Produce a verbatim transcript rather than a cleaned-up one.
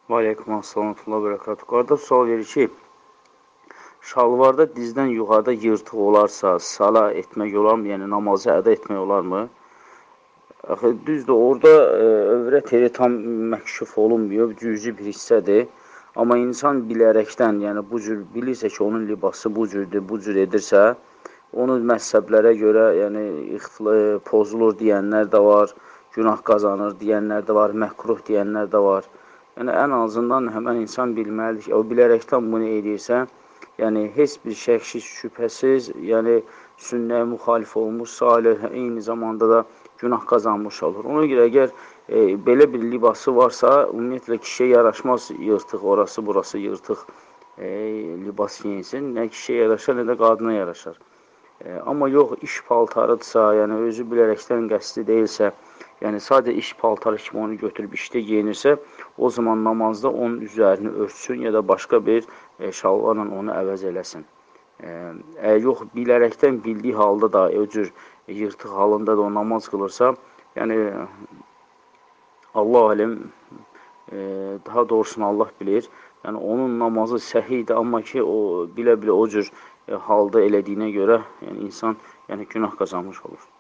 Və aleykum assalam və bərəkatuhu. Qardaş sual verir ki, şalvarda dizdən yuxarıda yırtıq olarsa, sala etmək olarmı? Yəni namazı əda etmək olarmı? Axı, düzdür, orada e, övrət yeri tam məkşuf olunmuyor, cüzi bir hissədir. Amma insan bilərəkdən, yəni bu cür bilirsə ki, onun libası bu cürdür, bu cür edirsə, onun məzhəblərə görə yəni ixtila, pozulur deyənlər də var, günah qazanır deyənlər də var, məkruh deyənlər də var. Yəni, ən azından həmən insan bilməlidir ki, o bilərəkdən bunu edirsə, yəni, heç bir şəksiz, şübhəsiz, yəni, sünnəyə müxalif olmuş, salih, eyni zamanda da günah qazanmış olur. Ona görə, əgər e, belə bir libası varsa, ümumiyyətlə kişiyə yaraşmaz yırtıq, orası, burası yırtıq e, libas giyinsin. Nə kişiyə yaraşar, nə də qadına yaraşar. E, amma yox, iş paltarıdırsa, yəni özü bilərəkdən qəsdi deyilsə, yəni sadəcə iş paltarı kimi onu götürüb işdə giyinirsə, o zaman namazda onun üzərini örtsün ya da başqa bir e, şalvarla onu əvəz eləsin. E, e, yox, bilərəkdən bildiyi halda da, o cür yırtıq halında da o namaz qılırsa, yəni Allah alim, e, daha doğrusunu Allah bilir. Yəni onun namazı səhiydir, amma ki, o bilə-bilə o cür e, halda elədiyinə görə yəni, insan yəni, günah qazanmış olur.